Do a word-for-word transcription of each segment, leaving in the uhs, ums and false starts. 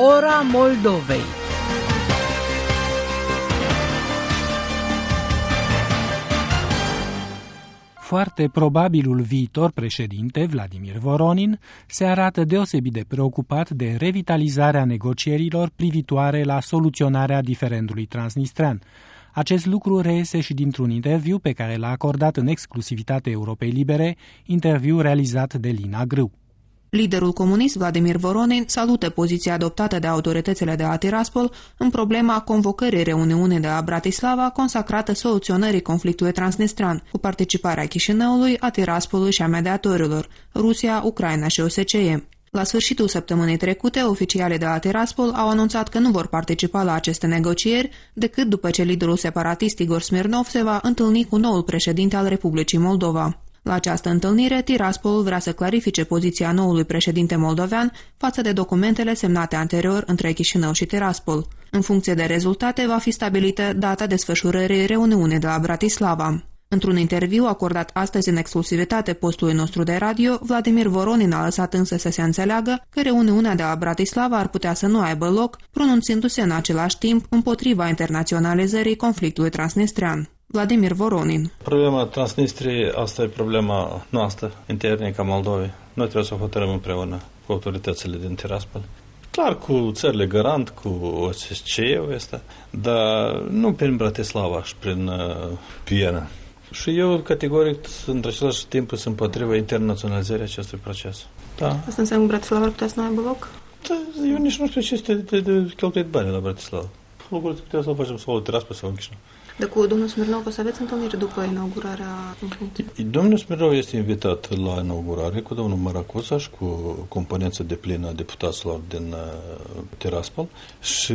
Ora Moldovei. Foarte probabilul viitor președinte, Vladimir Voronin, se arată deosebit de preocupat de revitalizarea negocierilor privitoare la soluționarea diferendului transnistrean. Acest lucru reiese și dintr-un interviu pe care l-a acordat în exclusivitate Europei Libere, interviu realizat de Lina Grâu. Liderul comunist Vladimir Voronin salută poziția adoptată de autoritățile de la Tiraspol în problema convocării reuniunii de la Bratislava consacrată soluționării conflictului transnistrean, cu participarea Chișinăului, a Tiraspolului și a mediatorilor, Rusia, Ucraina și O S C E. La sfârșitul săptămânii trecute, oficialii de la Tiraspol au anunțat că nu vor participa la aceste negocieri decât după ce liderul separatist Igor Smirnov se va întâlni cu noul președinte al Republicii Moldova. La această întâlnire, Tiraspol vrea să clarifice poziția noului președinte moldovean față de documentele semnate anterior între Chișinău și Tiraspol. În funcție de rezultate, va fi stabilită data desfășurării reuniunii de la Bratislava. Într-un interviu acordat astăzi în exclusivitate postului nostru de radio, Vladimir Voronin a lăsat însă să se înțeleagă că reuniunea de la Bratislava ar putea să nu aibă loc, pronunțându-se în același timp împotriva internaționalizării conflictului transnistrean. Vladimir Voronin. Problema Transnistriei, asta e problema noastră, internică a Moldovei. Noi trebuie să o hotărâm împreună cu autoritățile din Tiraspol. Clar, cu țările garant, cu O S C E-ul ăsta, dar nu prin Bratislava și prin uh, Viena. Și eu, categoric, în același timp, sunt împotriva internaționalizării acestui proces. Da. Asta înseamnă că Bratislava ar putea să nu aibă loc? Da, eu nici nu știu ce este de, de, de cheltuit bani la Bratislava. Lucrul putea să-l facem sau la Tiraspol sau în Chișinău. Dar cu domnul Smirnov o să aveți întâlnire după inaugurarea în funcție? Domnul Smirnov este invitat la inaugurare cu domnul Maracuza și cu componența de plină a deputaților din uh, Tiraspol și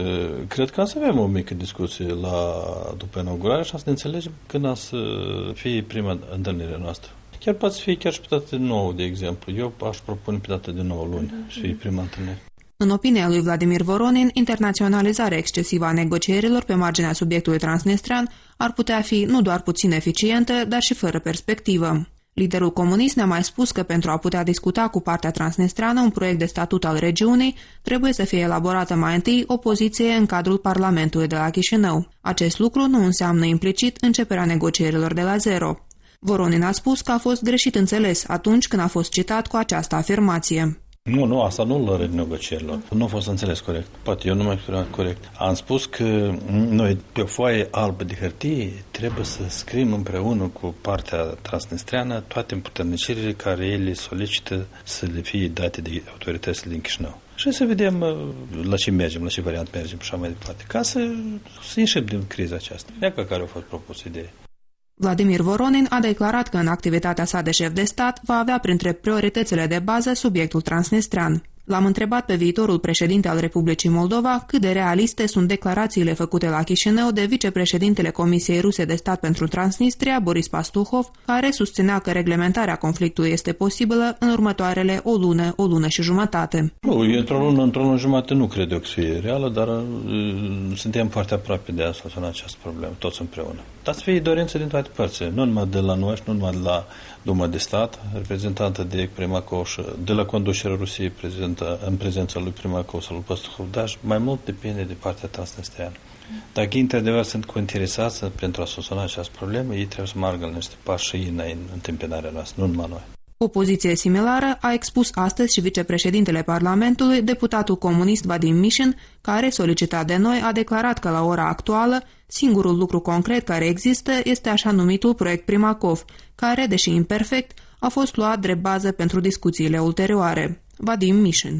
cred că să avem o mică discuție la, după inaugurare și să ne înțelegem când o să fie prima întâlnire noastră. Chiar poate să fie chiar și pe dată de nouă, de exemplu. Eu aș propune pe dată de nouă luni mm-hmm. să fie prima întâlnire. În opinia lui Vladimir Voronin, internaționalizarea excesivă a negocierilor pe marginea subiectului transnistrean ar putea fi nu doar puțin eficientă, dar și fără perspectivă. Liderul comunist ne-a mai spus că pentru a putea discuta cu partea transnistreană un proiect de statut al regiunii, trebuie să fie elaborată mai întâi o poziție în cadrul Parlamentului de la Chișinău. Acest lucru nu înseamnă implicit începerea negocierilor de la zero. Voronin a spus că a fost greșit înțeles atunci când a fost citat cu această afirmație. Nu, nu, asta nu îl arăt negocierilor. Nu a fost înțeles corect. Poate eu nu m-am exprimat corect. Am spus că noi pe o foaie albă de hârtie trebuie să scriem împreună cu partea transnistreană toate împuternicirile care ele solicită să le fie date de autoritățile din Chișinău. Și să vedem la ce mergem, la ce variant mergem și așa mai departe. Ca să, să ieșim din criza aceasta. Iată care a fost propus ideea. Vladimir Voronin a declarat că în activitatea sa de șef de stat va avea printre prioritățile de bază subiectul transnistrean. L-am întrebat pe viitorul președinte al Republicii Moldova cât de realiste sunt declarațiile făcute la Chișinău de vicepreședintele Comisiei Ruse de Stat pentru Transnistria, Boris Pastuhov, care susținea că reglementarea conflictului este posibilă în următoarele o lună, o lună și jumătate. Nu, într-o lună, într-o lună jumătate nu cred eu că fie reală, dar uh, suntem foarte aproape de a soluționa această problemă, toți împreună. Dar să fie dorință din toate părțile, nu numai de la noi, nu numai de la Duma de Stat, reprezentantă de Primakov, de la conducerea Rusiei prezentă, în prezența lui Primakov sau lui Pastuhov, dar mai mult depinde de partea transnistriană. Dacă ei într-adevăr sunt interesați pentru a soluționa această problemă, ei trebuie să meargă la niște pași și în întâmpinarea noastră, nu numai noi. O poziție similară a expus astăzi și vicepreședintele Parlamentului, deputatul comunist Vadim Mishin, care, solicitat de noi, a declarat că la ora actuală singurul lucru concret care există este așa numitul proiect Primakov, care, deși imperfect, a fost luat drept bază pentru discuțiile ulterioare. Vadim Mishin.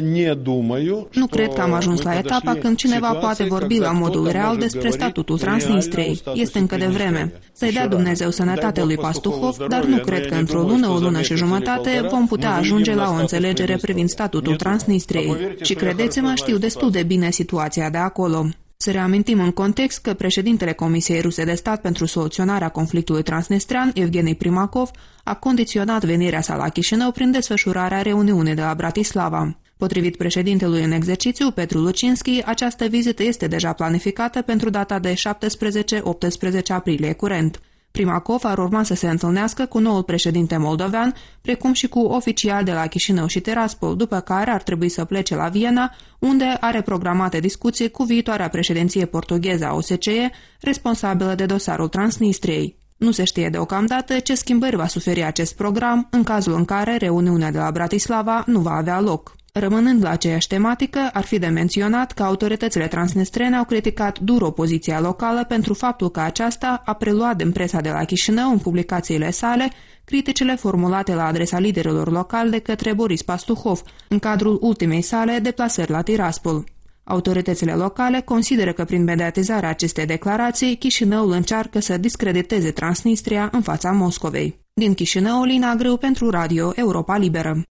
Nu cred că am ajuns la etapa când cineva poate vorbi la modul real despre statutul Transnistriei. Este încă de vreme. Să-i dea Dumnezeu sănătate lui Pastuhov, dar nu cred că într-o lună, o lună și jumătate vom putea ajunge la o înțelegere privind statutul Transnistriei. Și credeți-mă, știu destul de bine situația de acolo. Să reamintim în context că președintele Comisiei Ruse de Stat pentru soluționarea conflictului transnistrean, Evgeni Primakov, a condiționat venirea sa la Chișinău prin desfășurarea reuniunii de la Bratislava. Potrivit președintelui în exercițiu, Petru Lucinski, această vizită este deja planificată pentru data de șaptesprezece optsprezece aprilie curent. Primakov ar urma să se întâlnească cu noul președinte moldovean, precum și cu oficiali de la Chișinău și Tiraspol, după care ar trebui să plece la Viena, unde are programate discuții cu viitoarea președinție portugheză a O S C E, responsabilă de dosarul Transnistriei. Nu se știe deocamdată ce schimbări va suferi acest program în cazul în care reuniunea de la Bratislava nu va avea loc. Rămânând la aceeași tematică, ar fi de menționat că autoritățile transnistrene au criticat dur opoziția locală pentru faptul că aceasta a preluat din presa de la Chișinău în publicațiile sale criticile formulate la adresa liderilor locali de către Boris Pastuhov în cadrul ultimei sale deplasări la Tiraspol. Autoritățile locale consideră că prin mediatizarea acestei declarații, Chișinăul încearcă să discrediteze Transnistria în fața Moscovei. Din Chișinău, Lina Grâu pentru Radio Europa Liberă.